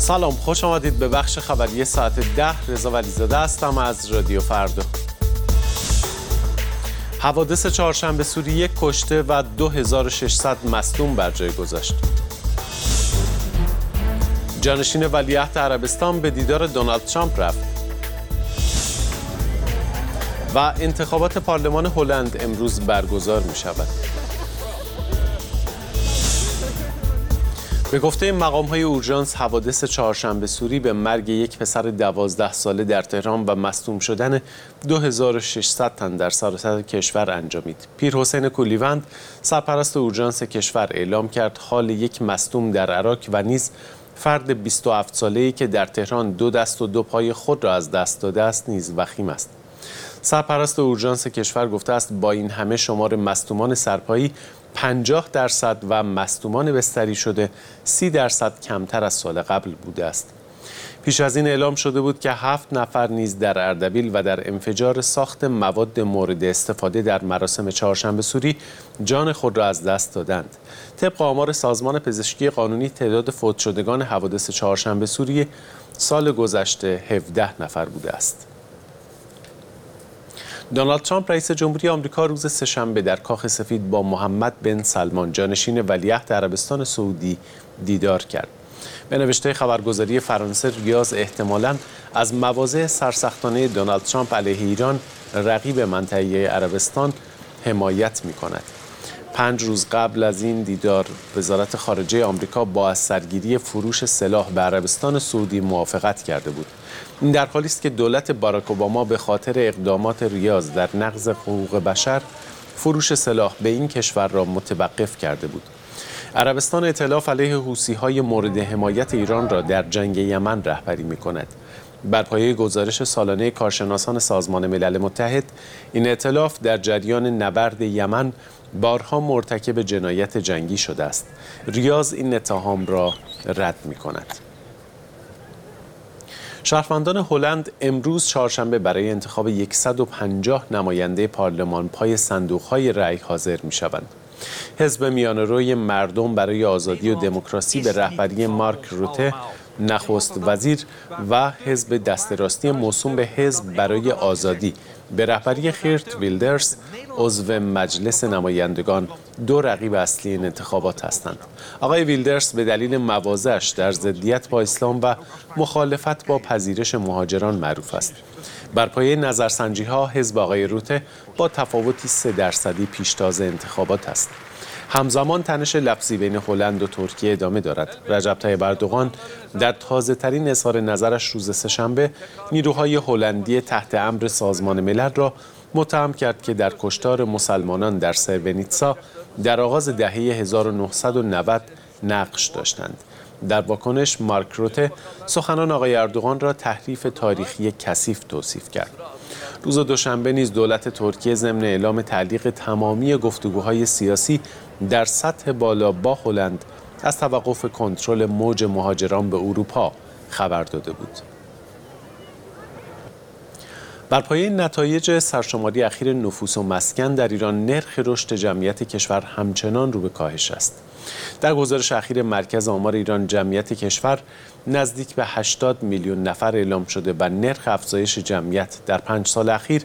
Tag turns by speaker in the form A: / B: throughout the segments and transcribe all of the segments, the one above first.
A: سلام، خوش آمدید به بخش خبری ساعت 10. رضا ولیزاده هستم از رادیو فردا. حوادث چهارشنبه سوری 1 کشته و 2600 مصدوم بر جای گذاشت. جانشین ولیعهد عربستان به دیدار دونالد ترامپ رفت. و انتخابات پارلمان هلند امروز برگزار می شود. به گفته مقام‌های اورژانس، حوادث چهارشنبه سوری به مرگ یک پسر 12 ساله در تهران و مصدوم شدن 2600 تن در سراسر کشور انجامید. پیرحسین کولیوند، سرپرست اورژانس کشور، اعلام کرد حال یک مصدوم در عراق و نیز فرد 27 ساله‌ای که در تهران 2 دست و 2 پای خود را از دست داده است نیز وخیم است. سرپرست اورژانس کشور گفته است با این همه شمار مصدومان سرپایی 50% و مصدومان بستری شده 30% کمتر از سال قبل بوده است. پیش از این اعلام شده بود که 7 نفر نیز در اردبیل و در انفجار ساخت مواد مورد استفاده در مراسم چهارشنبه سوری جان خود را از دست دادند. طبق آمار سازمان پزشکی قانونی تعداد فوت شدگان حوادث چهارشنبه سوری سال گذشته 17 نفر بوده است. دونالد ترامپ رئیس جمهوری آمریکا روز سه‌شنبه در کاخ سفید با محمد بن سلمان جانشین ولیعهد عربستان سعودی دیدار کرد. به نوشته خبرگزاری فرانسه، ریاض احتمالاً از مواضع سرسختانه دونالد ترامپ علیه ایران، رقیب منطقه عربستان، حمایت می‌کند. 5 روز قبل از این دیدار وزارت خارجه آمریکا با از سرگیری فروش سلاح به عربستان سعودی موافقت کرده بود. این در حالی است که دولت باراک اوباما به خاطر اقدامات ریاض در نقض حقوق بشر فروش سلاح به این کشور را متوقف کرده بود. عربستان ائتلاف علیه حوثی‌های مورد حمایت ایران را در جنگ یمن رهبری می‌کند. بر پایه گزارش سالانه کارشناسان سازمان ملل متحد، این ائتلاف در جریان نبرد یمن بارها مرتکب جنایت جنگی شده است. ریاض این اتهام را رد می‌کند. شهروندان هلند امروز چهارشنبه برای انتخاب 150 نماینده پارلمان پای صندوق‌های رأی حاضر می‌شوند. حزب میانه‌روی مردم برای آزادی و دموکراسی به رهبری مارک روته، نخست وزیر، و حزب دست راستی موسوم به حزب برای آزادی به رهبری خیرت ویلدرس، عضو مجلس نمایندگان، 2 رقیب اصلی این انتخابات هستند. آقای ویلدرس به دلیل مواضعش در ضدیت با اسلام و مخالفت با پذیرش مهاجران معروف است. بر پایه نظرسنجی‌ها حزب آقای روته با تفاوتی 3% پیشتاز انتخابات است. همزمان تنش لفظی بین هلند و ترکیه ادامه دارد. رجب طیب اردوغان در تازه‌ترین اظهار نظرش روز سه‌شنبه نیروهای هلندی تحت امر سازمان ملل را متهم کرد که در کشتار مسلمانان در سربنیتسا در آغاز دهه 1990 نقش داشتند. در واکنش، مارک روته سخنان آقای اردوغان را تحریف تاریخی کثیف توصیف کرد. روز دوشنبه نیز دولت ترکیه ضمن اعلام تعلیق تمامی گفتگوهای سیاسی در سطح بالا با هلند از توقف کنترل موج مهاجران به اروپا خبر داده بود. بر پایه نتایج سرشماری اخیر نفوس و مسکن در ایران، نرخ رشد جمعیت کشور همچنان رو به کاهش است. در گزارش اخیر مرکز آمار ایران، جمعیت کشور نزدیک به 80 میلیون نفر اعلام شده و نرخ افزایش جمعیت در 5 سال اخیر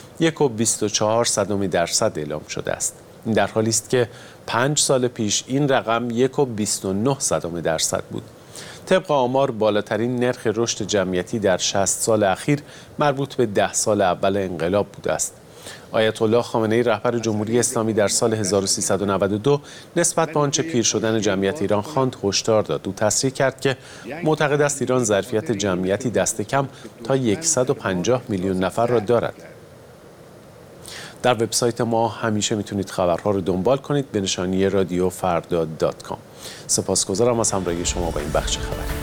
A: 1.24% اعلام شده است. این در حالی است که 5 سال پیش این رقم 1.29% بود. طبق آمار، بالاترین نرخ رشد جمعیتی در 60 سال اخیر مربوط به 10 سال اول انقلاب بوده است. آیت الله خامنه‌ای، رهبر جمهوری اسلامی، در سال 1392 نسبت به آنچه پیر شدن جمعیت ایران خواند هشدار داد. او تصریح کرد که معتقد است ایران ظرفیت جمعیتی دست کم تا 150 میلیون نفر را دارد. در وبسایت ما همیشه میتونید خبرها رو دنبال کنید به نشانی رادیوفردا.com. سپاسگزارم از همراهی شما با این بخش خبری.